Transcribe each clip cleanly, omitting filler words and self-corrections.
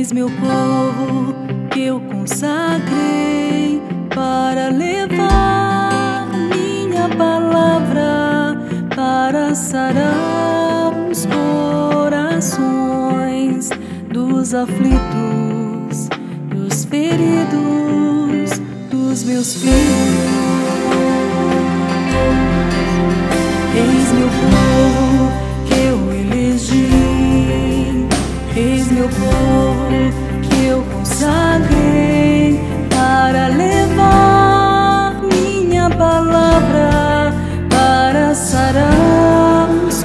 Eis meu povo que eu consagrei para levar minha palavra, para sarar os corações dos aflitos, dos feridos, dos meus filhos. Eis meu povo que eu elegi, eis meu povo que eu consagrei para levar minha palavra, para sarar os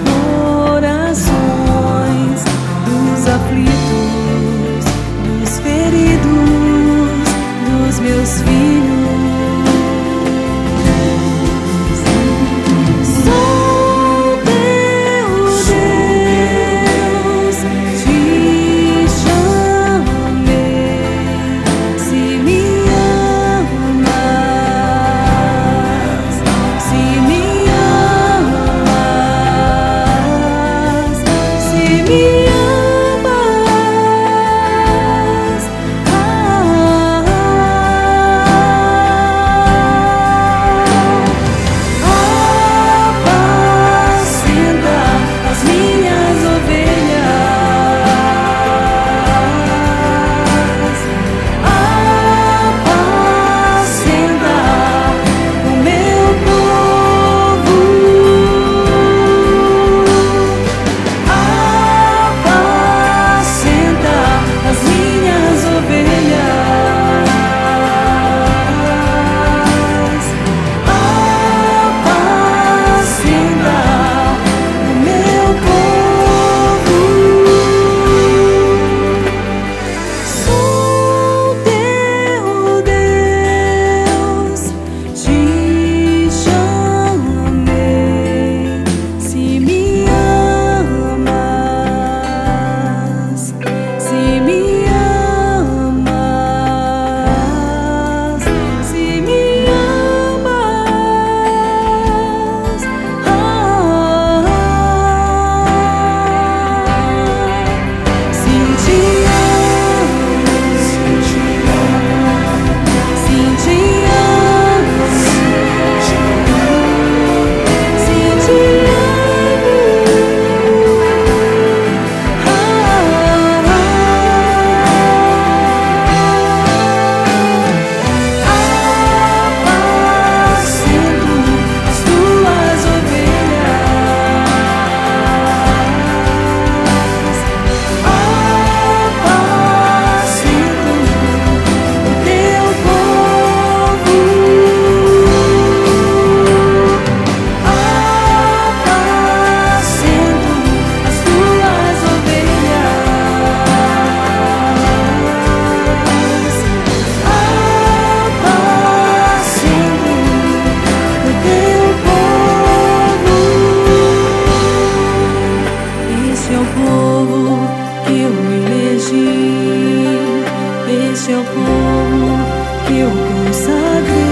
corações dos aflitos, dos feridos, dos meus filhos. Este é o povo que eu consagrei.